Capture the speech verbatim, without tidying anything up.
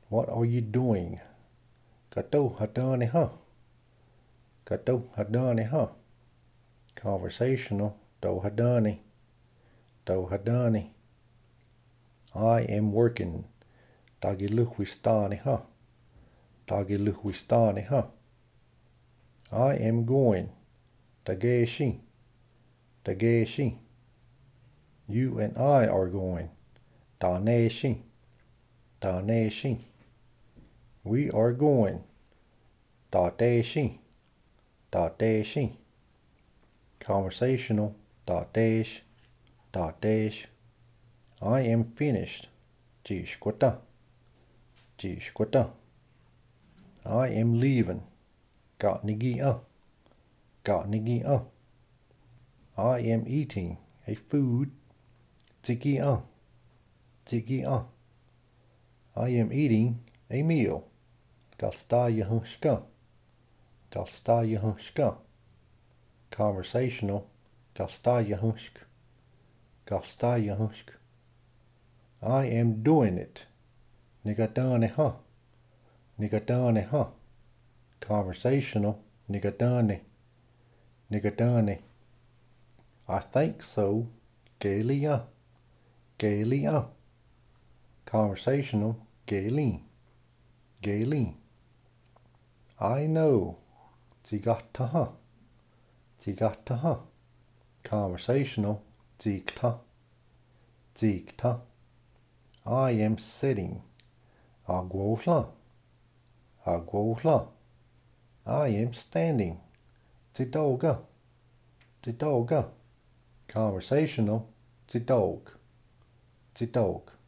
What are you doing? Kato hadani ha. Kato hadani ha. Conversational. Do hadani. Do hadani. I am working. Tagiluhwistani ha. Tagiluhwistani ha. I am going. Tageshi. Tageshi. You and I are going. Taneshi. Taneshi. We are going. Tateshi. Tateshi. Conversational. Tatesh. Tatesh. I am finished. Jishkwata. Jishkwata. I am leaving. Gatnigia. Gatnigia. I am eating a food. Tigia. Tigia. I am eating a meal. Galstayahushka. Galstayahushka. Conversational. Galstayahushk. Galstayahushk. I am doing it. Nigadane ha. Nigadane ha. Conversational. Nigadane. Nigadane. I think so. Galia. Galia. Conversational. Galeen. Galeen. I know. Zigataha. Zigataha. Conversational. Zigta. Zigta. I am sitting. Agwohla. Agwohla. I am standing. Zidoga. Zidoga. Conversational. Zidog. Zidog.